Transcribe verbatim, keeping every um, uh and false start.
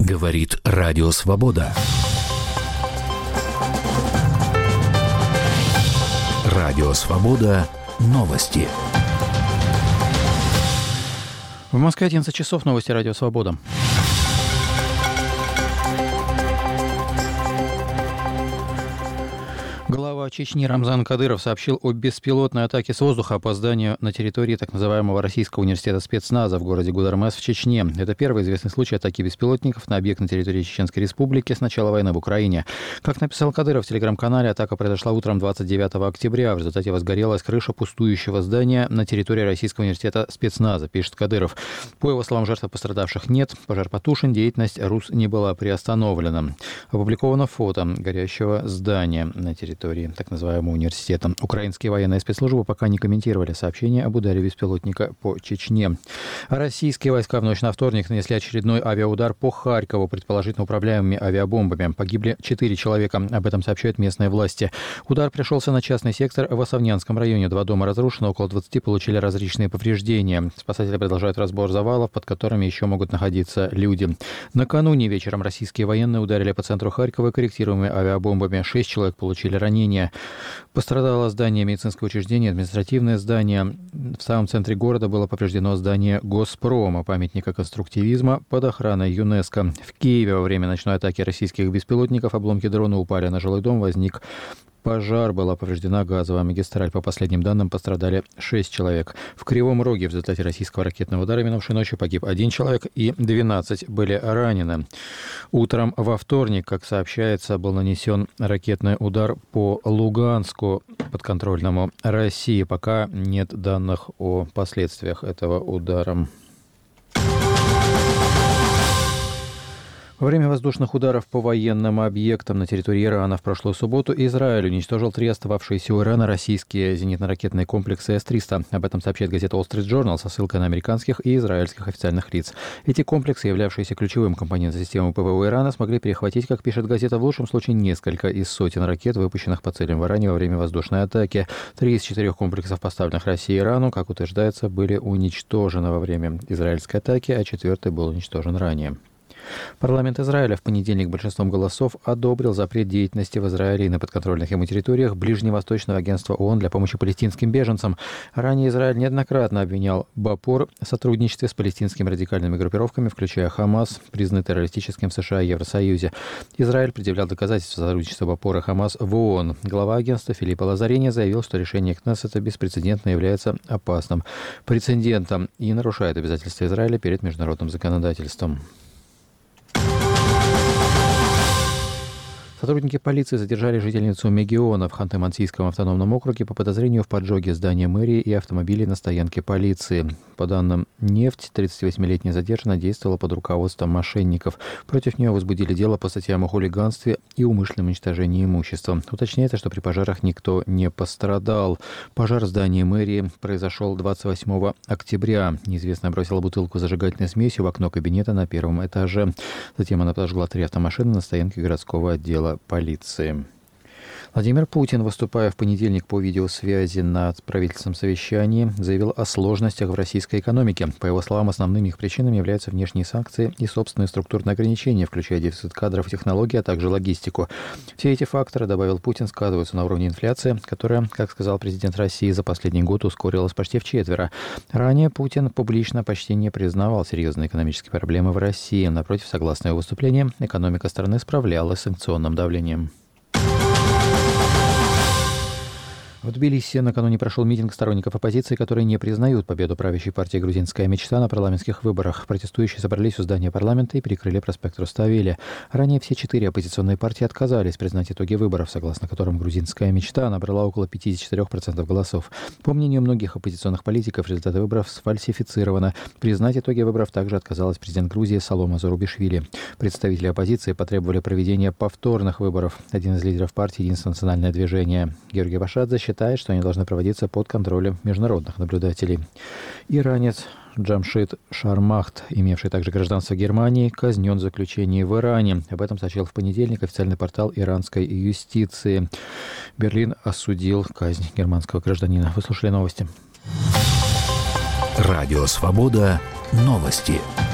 Говорит Радио Свобода. Радио Свобода. Новости. В Москве одиннадцать часов. Новости Радио Свобода. Глава Чечни Рамзан Кадыров сообщил о беспилотной атаке с воздуха по зданию на территории так называемого Российского университета спецназа в городе Гудермес в Чечне. Это первый известный случай атаки беспилотников на объект на территории Чеченской Республики с начала войны в Украине. Как написал Кадыров в телеграм-канале, атака произошла утром двадцать девятого октября. В результате возгорелась крыша пустующего здания на территории Российского университета спецназа, пишет Кадыров. По его словам, жертв пострадавших нет, пожар потушен, деятельность РУС не была приостановлена. Опубликовано фото горящего здания на территории так называемого университета. Украинские военные спецслужбы пока не комментировали сообщение об ударе беспилотника по Чечне. Российские войска в ночь на вторник нанесли очередной авиаудар по Харькову, предположительно управляемыми авиабомбами. Погибли четыре человека. Об этом сообщают местные власти. Удар пришелся на частный сектор в Осовнянском районе. Два дома разрушены, около двадцати получили различные повреждения. Спасатели продолжают разбор завалов, под которыми еще могут находиться люди. Накануне вечером российские военные ударили по центру Харькова корректируемыми авиабомбами. Шесть человек получили ранения. Пострадало здание медицинского учреждения, административное здание. В самом центре города было повреждено здание Госпрома, памятника конструктивизма под охраной ЮНЕСКО. В Киеве во время ночной атаки российских беспилотников обломки дрона упали на жилой дом, возник пожар, была повреждена газовая магистраль. По последним данным, пострадали шесть человек. В Кривом Роге в результате российского ракетного удара минувшей ночью погиб один человек и двенадцать были ранены. Утром во вторник, как сообщается, был нанесен ракетный удар по Луганску, подконтрольному России. Пока нет данных о последствиях этого удара. Во время воздушных ударов по военным объектам на территории Ирана в прошлую субботу Израиль уничтожил три остававшиеся у Ирана российские зенитно-ракетные комплексы эс триста. Об этом сообщает газета Wall Street Journal со ссылкой на американских и израильских официальных лиц. Эти комплексы, являвшиеся ключевым компонентом системы ПВО Ирана, смогли перехватить, как пишет газета, в лучшем случае несколько из сотен ракет, выпущенных по целям в Иране во время воздушной атаки. Три из четырех комплексов, поставленных России и Ирану, как утверждается, были уничтожены во время израильской атаки, а четвертый был уничтожен ранее. Парламент Израиля в понедельник большинством голосов одобрил запрет деятельности в Израиле и на подконтрольных ему территориях Ближневосточного агентства ООН для помощи палестинским беженцам. Ранее Израиль неоднократно обвинял БАПОР в сотрудничестве с палестинскими радикальными группировками, включая Хамас, признанный террористическим в США и Евросоюзе. Израиль предъявлял доказательства сотрудничества БАПОР и Хамас в ООН. Глава агентства Филиппо Лазарини заявил, что решение Кнессета беспрецедентно является опасным прецедентом и нарушает обязательства Израиля перед международным законодательством. Сотрудники полиции задержали жительницу Мегиона в Ханты-Мансийском автономном округе по подозрению в поджоге здания мэрии и автомобилей на стоянке полиции. По данным «Нефть», тридцативосьмилетняя задержанная действовала под руководством мошенников. Против нее возбудили дело по статьям о хулиганстве и умышленном уничтожении имущества. Уточняется, что при пожарах никто не пострадал. Пожар в здании мэрии произошел двадцать восьмого октября. Неизвестная бросила бутылку с зажигательной смесью в окно кабинета на первом этаже. Затем она подожгла три автомашины на стоянке городского отдела полиции. Владимир Путин, выступая в понедельник по видеосвязи на правительственном совещании, заявил о сложностях в российской экономике. По его словам, основными их причинами являются внешние санкции и собственные структурные ограничения, включая дефицит кадров и технологий, а также логистику. Все эти факторы, добавил Путин, сказываются на уровне инфляции, которая, как сказал президент России, за последний год ускорилась почти вчетверо. Ранее Путин публично почти не признавал серьезные экономические проблемы в России. Напротив, согласно его выступлениям, экономика страны справлялась с санкционным давлением. В Тбилиси накануне прошел митинг сторонников оппозиции, которые не признают победу правящей партии «Грузинская мечта» на парламентских выборах. Протестующие собрались у здания парламента и перекрыли проспект Руставели. Ранее все четыре оппозиционные партии отказались признать итоги выборов, согласно которым «Грузинская мечта» набрала около пятьдесят четыре процента голосов. По мнению многих оппозиционных политиков, результаты выборов сфальсифицированы. Признать итоги выборов также отказалась президент Грузии Саломе Зурабишвили. Представители оппозиции потребовали проведения повторных выборов. Один из лидеров партии «Единственное национальное движение» Георгий Вашадзе считает, что они должны проводиться под контролем международных наблюдателей. Иранец Джамшид Шармахт, имевший также гражданство Германии, казнен в заключении в Иране. Об этом сообщил в понедельник официальный портал иранской юстиции. Берлин осудил казнь германского гражданина. Вы слушали новости. Радио Свобода. Новости.